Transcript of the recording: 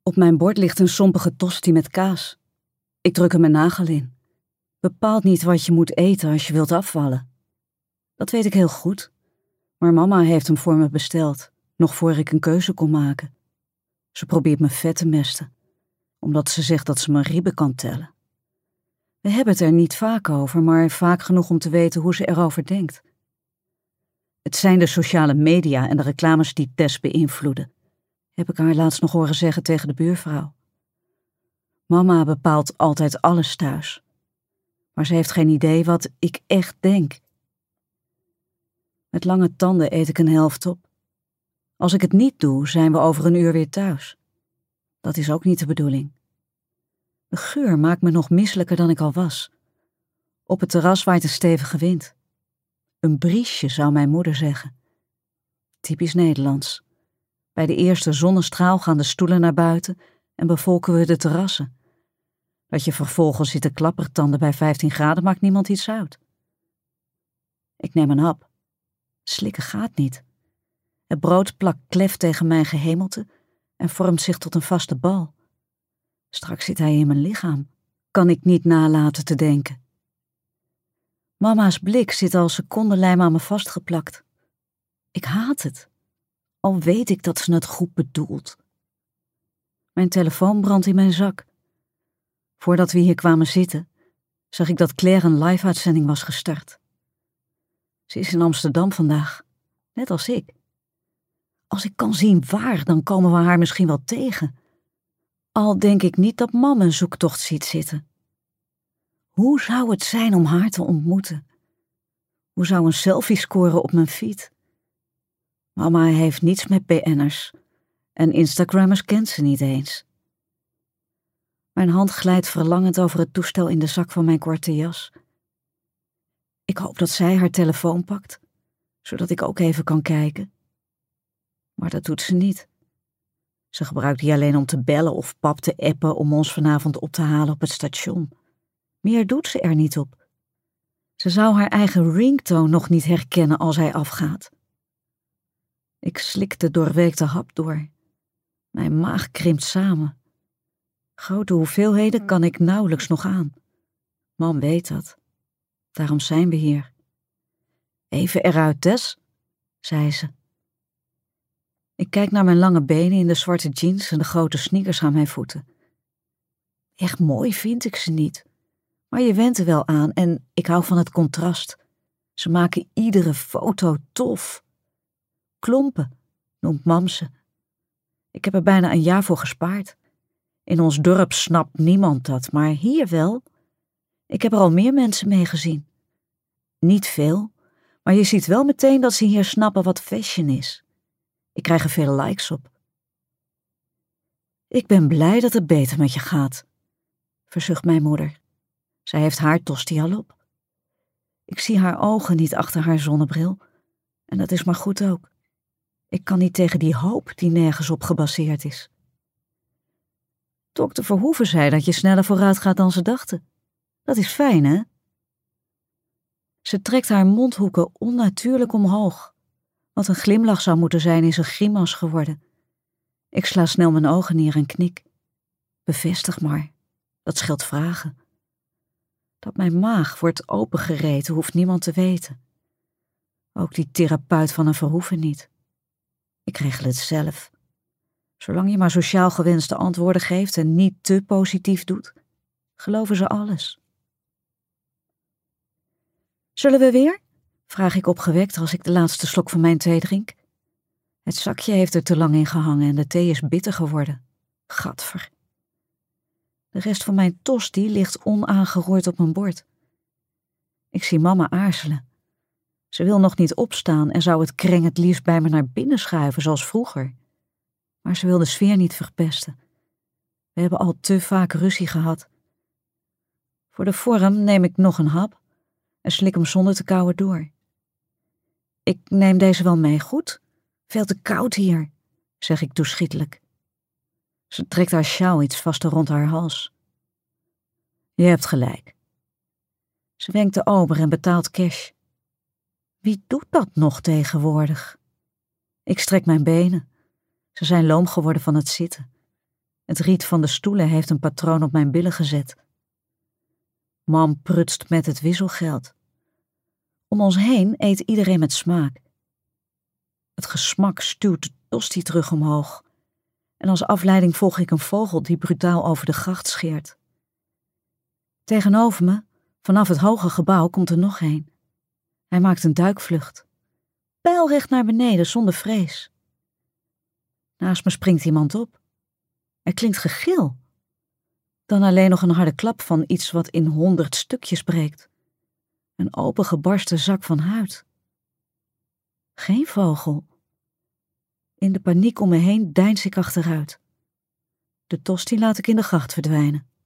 Op mijn bord ligt een sompige tosti met kaas. Ik druk er mijn nagel in. Bepaalt niet wat je moet eten als je wilt afvallen. Dat weet ik heel goed. Maar mama heeft hem voor me besteld, nog voor ik een keuze kon maken. Ze probeert me vet te mesten, omdat ze zegt dat ze mijn ribben kan tellen. We hebben het er niet vaak over, maar vaak genoeg om te weten hoe ze erover denkt. Het zijn de sociale media en de reclames die Tess beïnvloeden, heb ik haar laatst nog horen zeggen tegen de buurvrouw. Mama bepaalt altijd alles thuis, maar ze heeft geen idee wat ik echt denk. Met lange tanden eet ik een helft op. Als ik het niet doe, zijn we over een uur weer thuis. Dat is ook niet de bedoeling. De geur maakt me nog misselijker dan ik al was. Op het terras waait een stevige wind. Een briesje, zou mijn moeder zeggen. Typisch Nederlands. Bij de eerste zonnestraal gaan de stoelen naar buiten en bevolken we de terrassen. Dat je vervolgens zit te klappertanden bij 15 graden maakt niemand iets uit. Ik neem een hap. Slikken gaat niet. Het brood plakt klef tegen mijn gehemelte en vormt zich tot een vaste bal. Straks zit hij in mijn lichaam, kan ik niet nalaten te denken. Mama's blik zit als secondenlijm aan me vastgeplakt. Ik haat het, al weet ik dat ze het goed bedoelt. Mijn telefoon brandt in mijn zak. Voordat we hier kwamen zitten, zag ik dat Claire een live-uitzending was gestart. Ze is in Amsterdam vandaag, net als ik. Als ik kan zien waar, dan komen we haar misschien wel tegen. Al denk ik niet dat mam een zoektocht ziet zitten. Hoe zou het zijn om haar te ontmoeten? Hoe zou een selfie scoren op mijn feed? Mama heeft niets met BN'ers en Instagrammers kent ze niet eens. Mijn hand glijdt verlangend over het toestel in de zak van mijn korte jas. Ik hoop dat zij haar telefoon pakt, zodat ik ook even kan kijken. Maar dat doet ze niet. Ze gebruikt die alleen om te bellen of pap te appen om ons vanavond op te halen op het station. Meer doet ze er niet op. Ze zou haar eigen ringtone nog niet herkennen als hij afgaat. Ik slik de doorweekte hap door. Mijn maag krimpt samen. Grote hoeveelheden kan ik nauwelijks nog aan. Mam weet dat. Daarom zijn we hier. Even eruit, Tess, zei ze. Ik kijk naar mijn lange benen in de zwarte jeans en de grote sneakers aan mijn voeten. Echt mooi vind ik ze niet. Maar je went er wel aan en ik hou van het contrast. Ze maken iedere foto tof. Klompen, noemt mam ze. Ik heb er bijna een jaar voor gespaard. In ons dorp snapt niemand dat, maar hier wel. Ik heb er al meer mensen mee gezien. Niet veel, maar je ziet wel meteen dat ze hier snappen wat fashion is. Ik krijg er veel likes op. Ik ben blij dat het beter met je gaat, verzucht mijn moeder. Zij heeft haar tosti al op. Ik zie haar ogen niet achter haar zonnebril. En dat is maar goed ook. Ik kan niet tegen die hoop die nergens op gebaseerd is. Dokter Verhoeven zei dat je sneller vooruit gaat dan ze dachten. Dat is fijn, hè? Ze trekt haar mondhoeken onnatuurlijk omhoog. Wat een glimlach zou moeten zijn, is een grimas geworden. Ik sla snel mijn ogen neer en knik. Bevestig maar. Dat scheelt vragen. Dat mijn maag wordt opengereten hoeft niemand te weten. Ook die therapeut van een Verhoeven niet. Ik regel het zelf. Zolang je maar sociaal gewenste antwoorden geeft en niet te positief doet, geloven ze alles. Zullen we weer? Vraag ik opgewekt als ik de laatste slok van mijn thee drink. Het zakje heeft er te lang in gehangen en de thee is bitter geworden. Gadver. De rest van mijn tosti ligt onaangeroerd op mijn bord. Ik zie mama aarzelen. Ze wil nog niet opstaan en zou het kreng het liefst bij me naar binnen schuiven zoals vroeger. Maar ze wil de sfeer niet verpesten. We hebben al te vaak ruzie gehad. Voor de vorm neem ik nog een hap en slik hem zonder te kauwen door. Ik neem deze wel mee, goed? Veel te koud hier, zeg ik toeschietelijk. Ze trekt haar sjaal iets vaster rond haar hals. Je hebt gelijk. Ze wenkt de ober en betaalt cash. Wie doet dat nog tegenwoordig? Ik strek mijn benen. Ze zijn loom geworden van het zitten. Het riet van de stoelen heeft een patroon op mijn billen gezet. Mam prutst met het wisselgeld. Om ons heen eet iedereen met smaak. Het gesmak stuwt de tosti terug omhoog. En als afleiding volg ik een vogel die brutaal over de gracht scheert. Tegenover me, vanaf het hoge gebouw, komt er nog een. Hij maakt een duikvlucht. Pijlrecht naar beneden, zonder vrees. Naast me springt iemand op. Er klinkt gegil. Dan alleen nog een harde klap van iets wat in 100 stukjes breekt. Een opengebarsten zak van huid. Geen vogel. In de paniek om me heen deins ik achteruit. De tosti laat ik in de gracht verdwijnen.